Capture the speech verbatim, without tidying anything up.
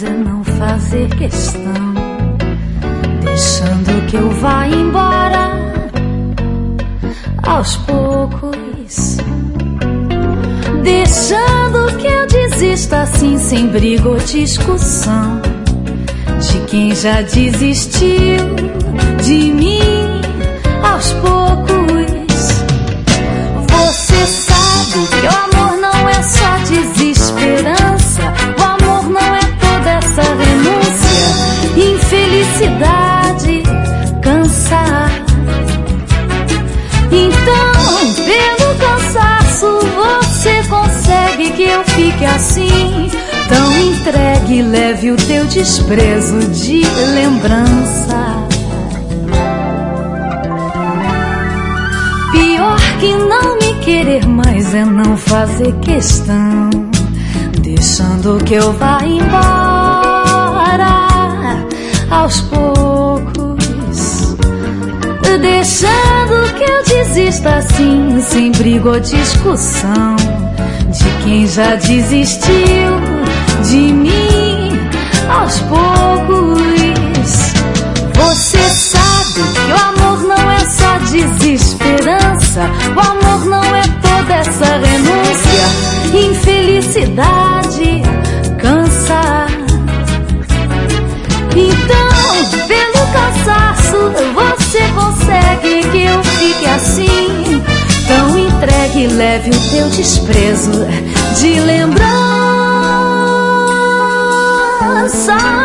é não fazer questão, deixando que eu vá embora aos poucos, deixando que eu desista assim, sem briga ou discussão, de quem já desistiu de mim aos poucos. Você sabe que o amor não é só desesperança, o amor não é toda essa renúncia, infelicidade, cansar. Então, pelo cansaço, você consegue que eu fique assim, tão entregue, leve o teu desprezo de lembrança. Pior que não me querer mais é não fazer questão, deixando que eu vá embora aos poucos, deixando que eu desista assim, sem briga ou discussão, de quem já desistiu de mim aos poucos. Você sabe que o amor não é só desesperança, o amor não é toda essa renúncia, infelicidade, cansar. Então, pelo cansaço, você consegue que eu fique assim, tão entregue, leve o teu desprezo de lembrança.